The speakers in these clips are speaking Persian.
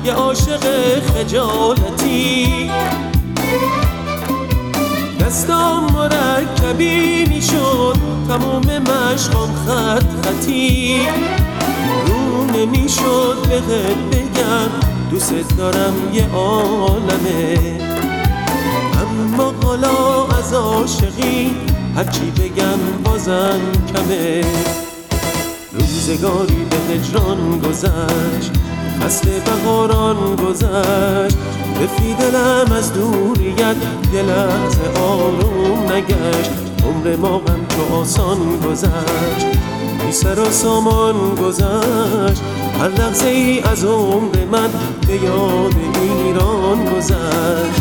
یه عاشق خجالتی. دستام مرکبی میشد تموم مشقام خط خطی. رو نمیشد بهت بگم دوست دارم یه عالمه، اما حالا از عاشقی هرچی بگم بازم کمه. روزگاری به هجران گذشت، فصل بهاران گذشت، رفی دلم از دوریت یه لحظه آروم نگشت. عمر ما غم تو آسان گذشت، بی سر و سامان گذشت. هر لحظه ای از عمر من به یاد ایران گذشت.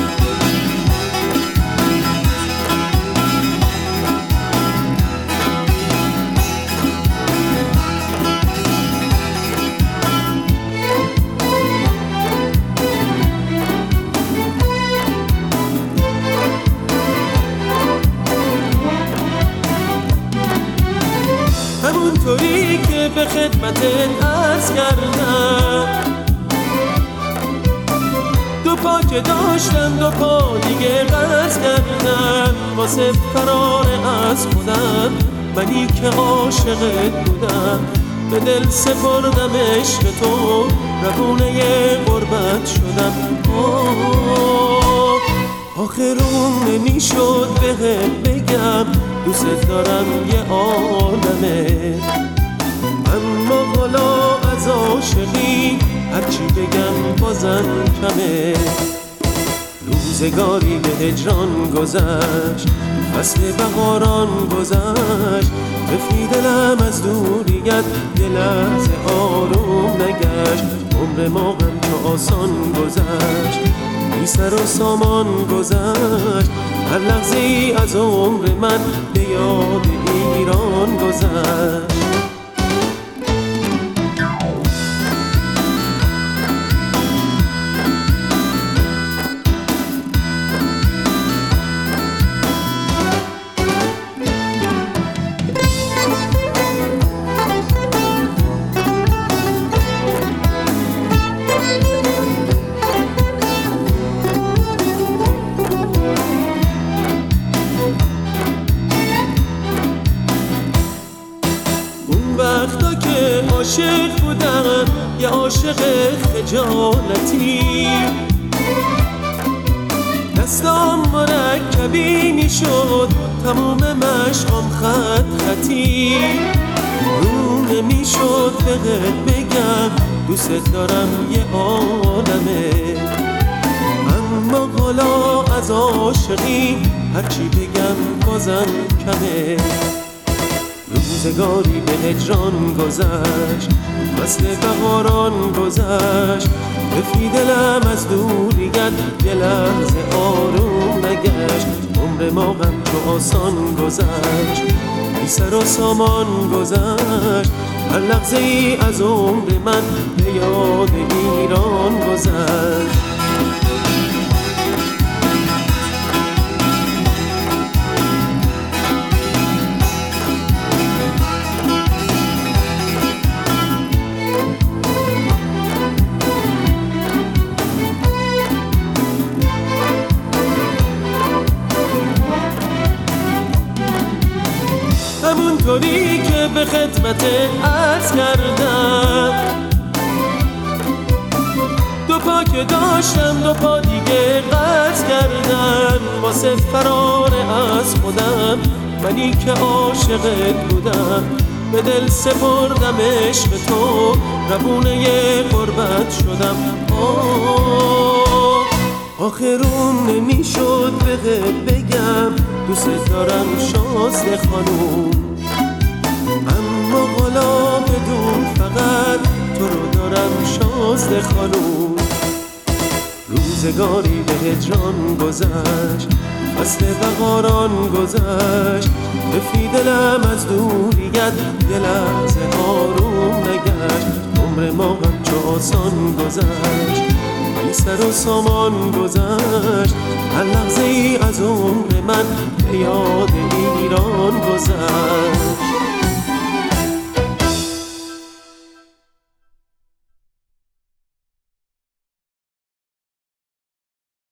همونطوری که به خدمتت عرض کردم، دو پا که داشتم دو پا دیگه قرض کردم. واسه فرار از خودم منی که عاشقت بودم، به دل سپردم عشق تو، روونه غربت شدم. آخرون نمیشد بهت بگم دوست دارم یه عالمه، اما حالا از عاشقی هرچی بگم بازم کمه. روزگاری به هجران گذشت، فصل بهاران گذشت، رفی دلم از دوریت یه لحظه آروم نگشت. عمر ما غم تو آسان گذشت، بی سر و سامان گذشت. هر لحظه ای از عمر من به یاد ایران گذشت. وقتا که عاشق بودم یه عاشق خجالتی، دستام مرکبی میشد تموم مشقام خط خطی. رو نمیشد بهت بگم دوست دارم یه عالمه، اما حالا از عاشقی هرچی بگم بازم کمه. روزگاری به هجران گذشت، فصل بهاران گذشت، رفی دلم از دوریت یه لحظه آروم نگشت. عمر ما غم تو آسان گذشت، بی سر و سامان گذشت. هر لحظه ای از عمر من به یاد ایران گذشت. همونطوری که به خدمتت عرض کردم، دو پا که داشتم دو پا دیگه قرض کردم. واسه فرار از خودم منی که عاشقت بودم، به دل سپردم عشق تو، روونه غربت شدم. آخرون نمیشد بهت بگم دوست دارم شازده خانوم، اما حالا بدون فقط تو رو دارم شازده خانوم. روزگاری به هجران گذشت، فصل بهاران گذشت، رفی دلم از دوریت یه لحظه آروم نگشت. عمر ما غم چو آسان گذشت، بی سر و سامان گذشت. هر لحظه ای از عمر من به یاد ایران گذشت.